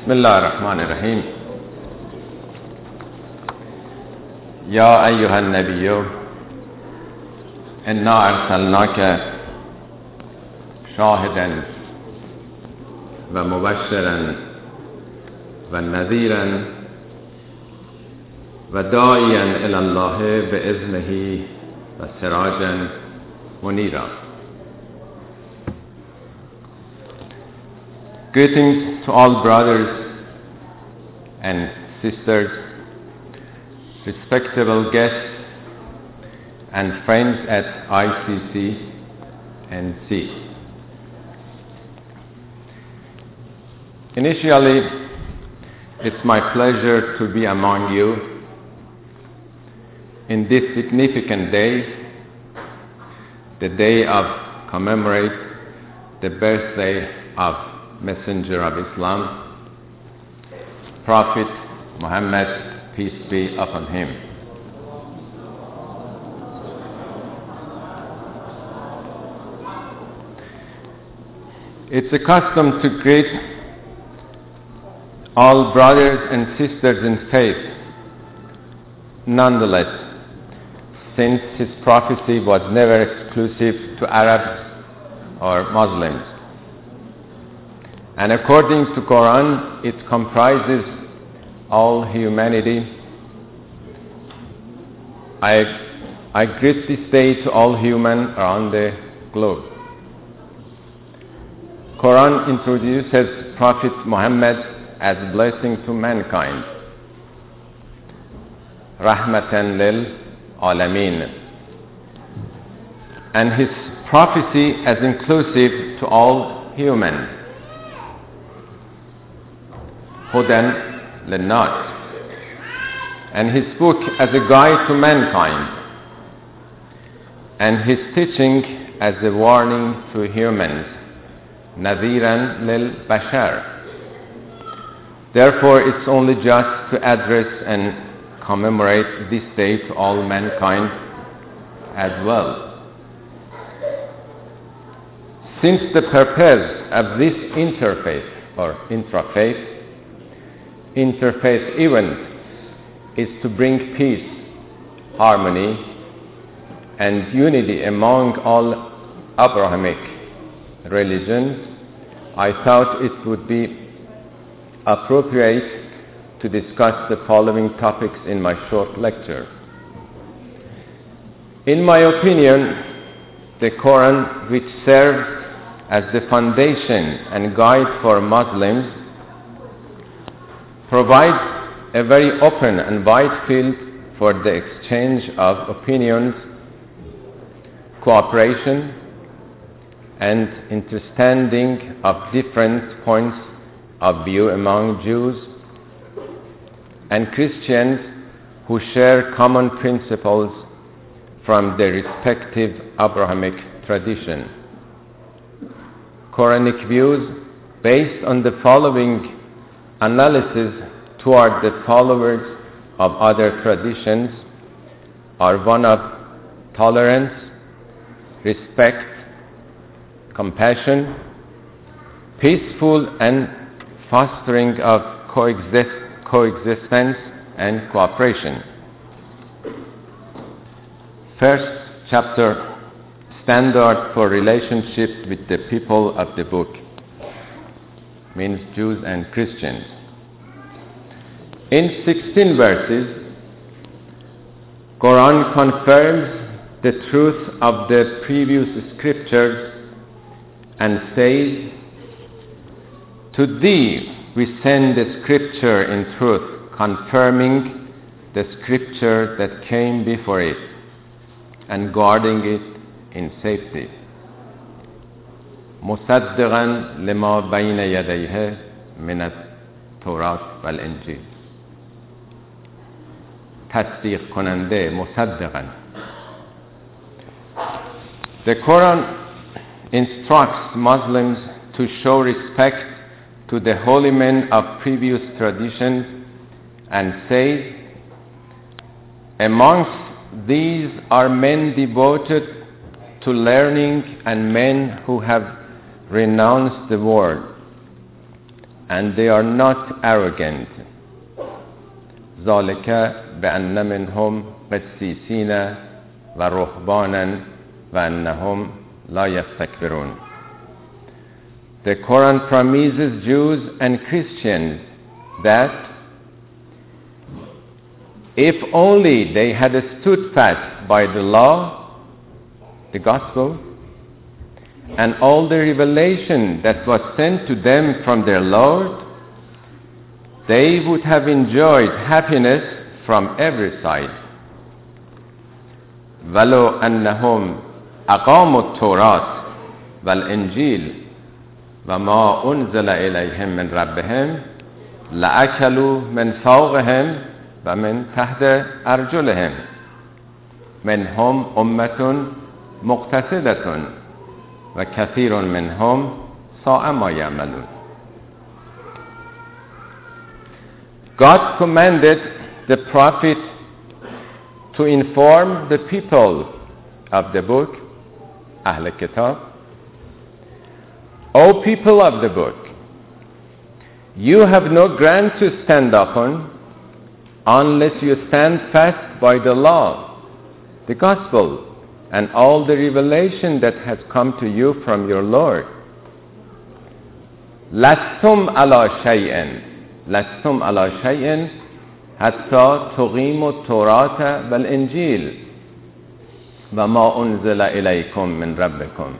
بسم الله الرحمن الرحيم. يا أيها النبي إنا أرسلناك شاهدا ومبشرا ونذيرا وداعيا إلى الله بإذنه وسراجا منيرا. Greetings to all brothers and sisters, respectable guests and friends at ICC-NC. Initially, it's my pleasure to be among you in this significant day, the day of commemorate the birthday of Messenger of Islam, Prophet Muhammad, peace be upon him. It's a custom to greet all brothers and sisters in faith. Nonetheless, since his prophecy was never exclusive to Arabs or Muslims, and according to Quran, it comprises all humanity, I greet this day to all human around the globe. Quran introduces Prophet Muhammad as a blessing to mankind, Rahmatan lil Alameen, and his prophecy as inclusive to all humans, Hudan lin-Nas, and his book as a guide to mankind, and his teaching as a warning to humans, Nadhiran lil-Bashar. Therefore, it's only just to address and commemorate this day to all mankind as well. Since the purpose of this interfaith or intrafaith event is to bring peace, harmony, and unity among all Abrahamic religions, I thought it would be appropriate to discuss the following topics in my short lecture. In my opinion, the Quran, which serves as the foundation and guide for Muslims, provides a very open and wide field for the exchange of opinions, cooperation, and understanding of different points of view among Jews and Christians who share common principles from their respective Abrahamic tradition. Quranic views based on the following analysis toward the followers of other traditions are one of tolerance, respect, compassion, peaceful and fostering of coexistence and cooperation. First chapter, standard for relationship with the people of the book, means Jews and Christians. In 16 verses, Quran confirms the truth of the previous scriptures and says, "To thee we send the scripture in truth, confirming the scripture that came before it, and guarding it in safety. مصدقا لما بين يديه من التوراة والإنجیل." تصدیق کننده، مصدقا. The Quran instructs Muslims to show respect to the holy men of previous traditions and says, "Amongst these are men devoted to learning and men who have renounced the world, and they are not arrogant. ذَلِكَ بِأَنَّ مِنْهُمْ قِسِّيسِينَ وَرُهْبَانًا وَأَنَّهُمْ لَا يَسْتَكْبِرُونَ. The Quran promises Jews and Christians that if only they had stood fast by the law, the gospel, and all the revelation that was sent to them from their Lord, they would have enjoyed happiness from every side. وَلَوْ أَنَّهُمْ أَقَامُوا التَّوْرَاةَ وَالْإِنْجِيلَ وَمَا أُنزِلَ إِلَيْهِمْ مِنْ رَبِّهِمْ لَأَكَلُوا مِنْ فَوْقِهِمْ وَمِنْ تَحْتِ أَرْجُلِهِمْ مِنْهُمْ أُمَّةٌ مُقْتَصِدَةٌ وَكَثِيرٌ مِنْهُمْ سَاءَ مَا يَعْمَلُونَ. God commanded the prophet to inform the people of the book, Ahl Kitab, O people of the book, you have no ground to stand upon unless you stand fast by the law, the gospel, and all the revelation that has come to you from your Lord. لَسْتُمْ عَلَى شَيْءٍ لَسْتُمْ عَلَى شَيْءٍ حَتَّى تُقِيمُوا التَّوْرَاةَ وَالْإِنْجِيلَ وَمَا أُنزِلَ إِلَيْكُمْ مِنْ رَبِّكُمْ.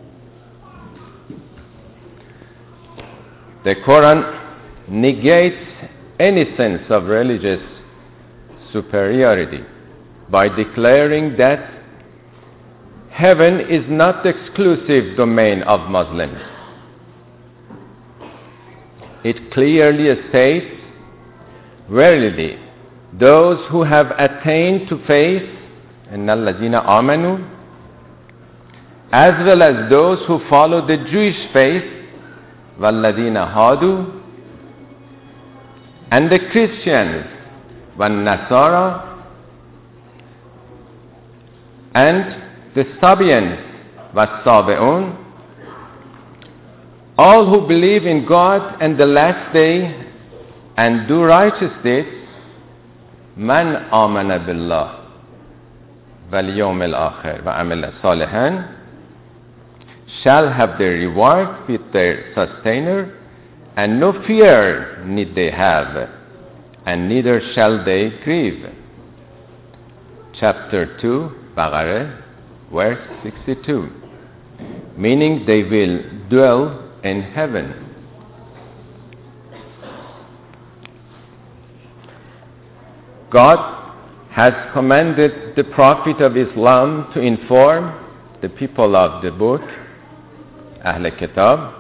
The Quran negates any sense of religious superiority by declaring that heaven is not the exclusive domain of Muslims. It clearly states, verily, those who have attained to faith, إِنَّ الَّذِينَ آمَنُوا, as well as those who follow the Jewish faith, وَالَّذِينَ هَادُوا, and the Christians, وَالنَّصَارَى, and the Sabians, وَالسَّابِعُونَ, all who believe in God and the last day and do righteous deeds, مَنْ آمَنَ بِاللَّهِ وَالْيَوْمِ الْآخِرِ وَعَمِلَ صَالِحًا, shall have their reward with their sustainer, and no fear need they have, and neither shall they grieve. Chapter 2, Baqarah, verse 62. Meaning they will dwell in heaven. God has commanded the Prophet of Islam to inform the people of the book, Ahl Kitab,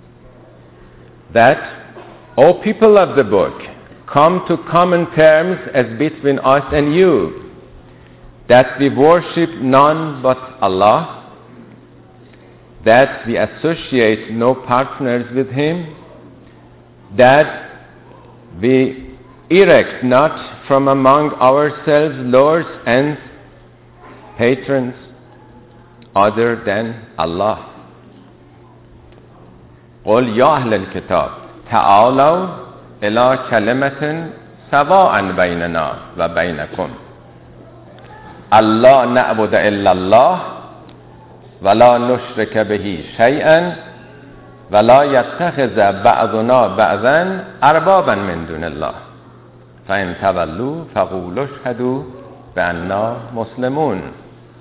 that, O people of the book, come to common terms as between us and you, that we worship none but Allah, that we associate no partners with Him, that we erect not from among ourselves lords and patrons other than Allah. قُلْ يَا أَهْلَ الْكِتَابِ تَعَالَوْا إِلَى كَلِمَةٍ سَوَاءٍ بَيْنَنَا وَبَيْنَكُمْ أَلَّا نَعْبُدَ إِلَّا اللَّهَ وَلَا نُشْرِكَ بِهِ شَيْئًا وَلَا يَتَّخِذَ بَعْضُنَا بَعْضًا أَرْبَابًا مِنْ دُونِ اللَّهِ فَإِنْ تَوَلُّوا فَقُولُوا اشْهَدُوا بِأَنَّا مُسْلِمُونَ.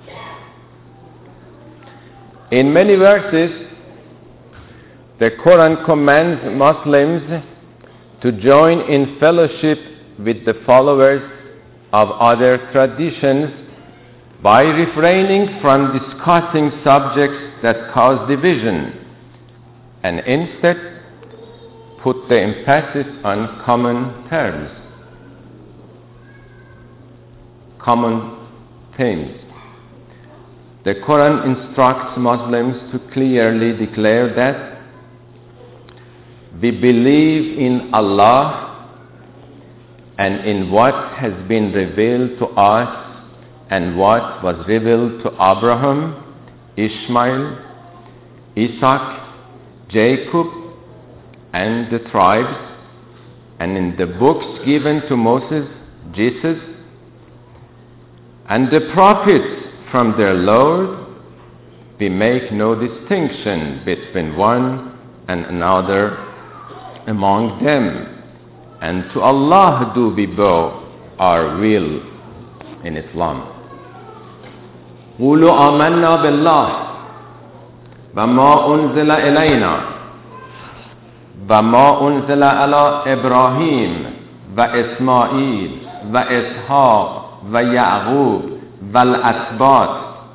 In many verses, the Quran commands Muslims to join in fellowship with the followers of other traditions by refraining from discussing subjects that cause division, and instead put the emphasis on common terms, common themes. The Quran instructs Muslims to clearly declare that we believe in Allah and in what has been revealed to us and what was revealed to Abraham, Ishmael, Isaac, Jacob, and the tribes, and in the books given to Moses, Jesus, and the prophets from their Lord, we make no distinction between one and another among them, and to Allah do we bow our will in Islam. قولوا آمنا بالله وما أنزل إلينا وما أنزل على إبراهيم وإسماعيل وإسحاق ويعقوب والأسباط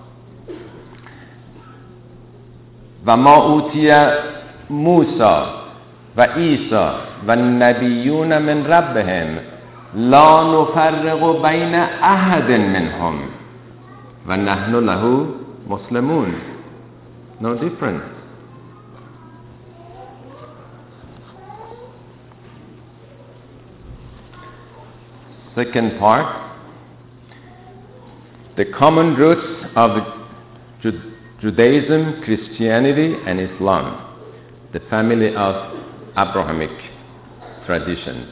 وما أوتي موسى وعيسى والنبيون من ربهم لا نفرق بين أحد منهم وَنَحْنُ لَهُ مُسْلِمُونَ. No difference. Second part, the common roots of Judaism, Christianity, and Islam, the family of Abrahamic traditions.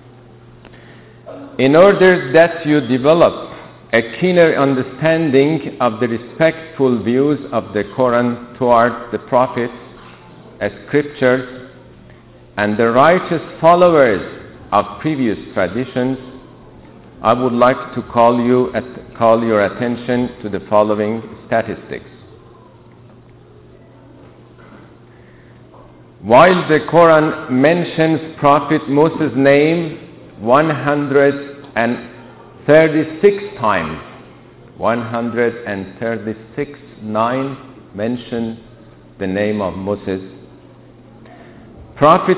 In order that you develop a keener understanding of the respectful views of the Quran towards the prophets, scriptures, and the righteous followers of previous traditions, I would like to call your attention to the following statistics. While the Quran mentions Prophet Moses' name 136 times, 9 mention the name of Moses. Prophet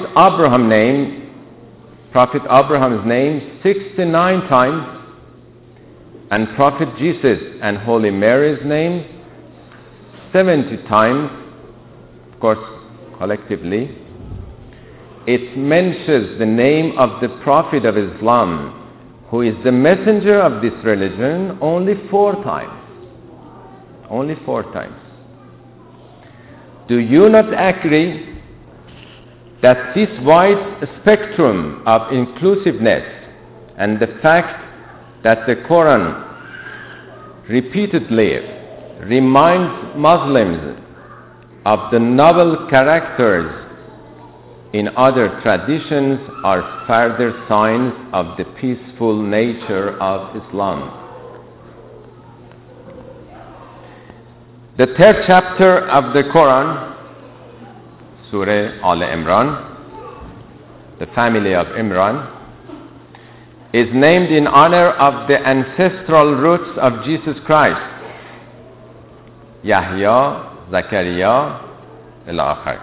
Abraham's name 69 times, and Prophet Jesus and Holy Mary's name 70 times, of course collectively. It mentions the name of the Prophet of Islam, who is the messenger of this religion, only 4 times. Only 4 times. Do you not agree that this wide spectrum of inclusiveness and the fact that the Quran repeatedly reminds Muslims of the noble characters in other traditions are further signs of the peaceful nature of Islam? The 3rd chapter of the Quran, Surah Al-Imran, the family of Imran, is named in honor of the ancestral roots of Jesus Christ, Yahya, Zakaria, al-Akhir.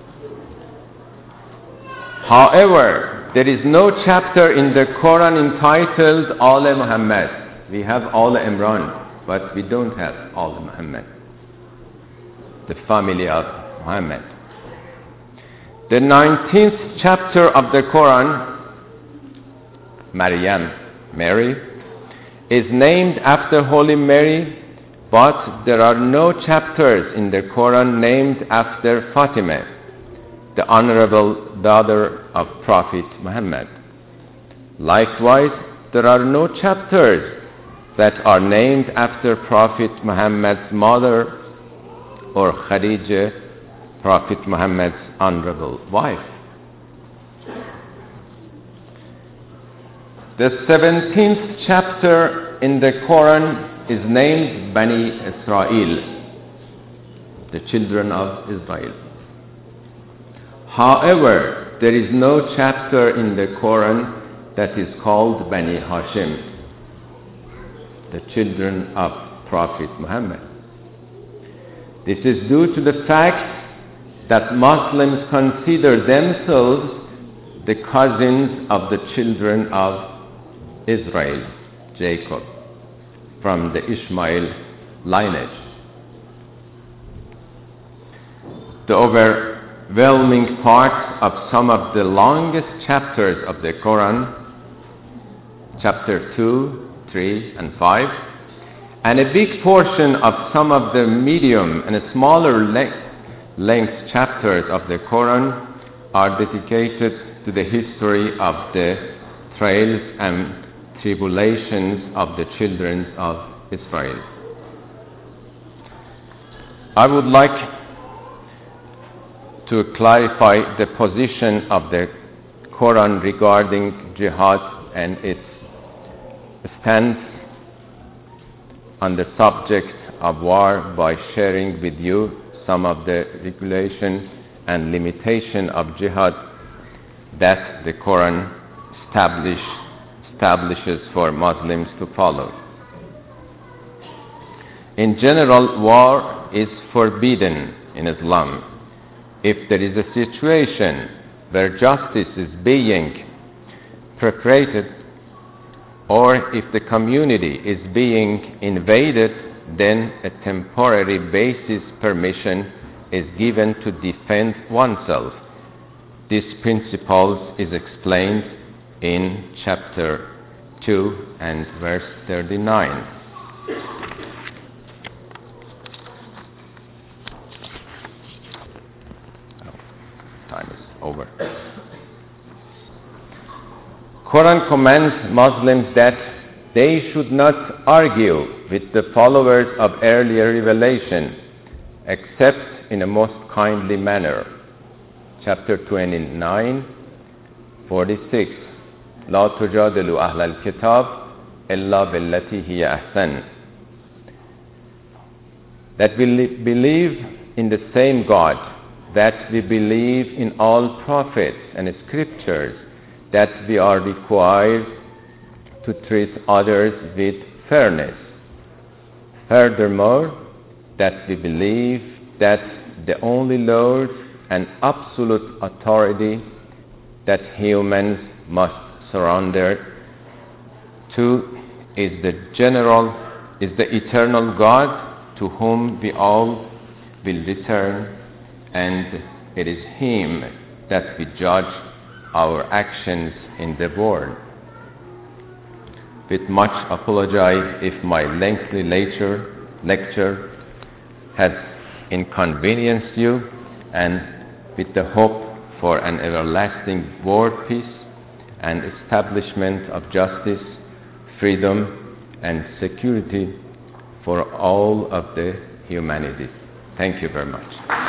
However, there is no chapter in the Quran entitled Al Muhammad. We have Al Imran, but we don't have Al Muhammad, the family of Muhammad. The 19th chapter of the Quran, Maryam, Mary, is named after Holy Mary, but there are no chapters in the Quran named after Fatima, the honorable daughter of Prophet Muhammad. Likewise, there are no chapters that are named after Prophet Muhammad's mother or Khadija, Prophet Muhammad's honorable wife. The 17th chapter in the Quran is named Bani Israel, the children of Israel. However, there is no chapter in the Quran that is called Bani Hashim, the children of Prophet Muhammad. This is due to the fact that Muslims consider themselves the cousins of the children of Israel, Jacob, from the Ishmael lineage. The overwhelming part of some of the longest chapters of the Quran, chapter 2, 3, and 5, and a big portion of some of the medium and smaller length chapters of the Quran are dedicated to the history of the trials and tribulations of the children of Israel. I would like to clarify the position of the Quran regarding jihad and its stance on the subject of war by sharing with you some of the regulation and limitation of jihad that the Quran establishes for Muslims to follow. In general, war is forbidden in Islam. If there is a situation where justice is being perpetrated, or if the community is being invaded, then a temporary basis permission is given to defend oneself. This principle is explained in chapter 2 and verse 39. Time is over. Quran commands Muslims that they should not argue with the followers of earlier revelation except in a most kindly manner. Chapter 29, 46. لا تجادلوا أهل الكتاب إلا بالتي هي أحسن. That we believe in the same God, that we believe in all prophets and scriptures, that we are required to treat others with fairness. Furthermore, that we believe that the only Lord and absolute authority that humans must surrender to is the eternal God to whom we all will return, and it is Him that we judge our actions in the world. With much apologize if my lengthy lecture has inconvenienced you, and with the hope for an everlasting world peace and establishment of justice, freedom, and security for all of the humanity. Thank you very much.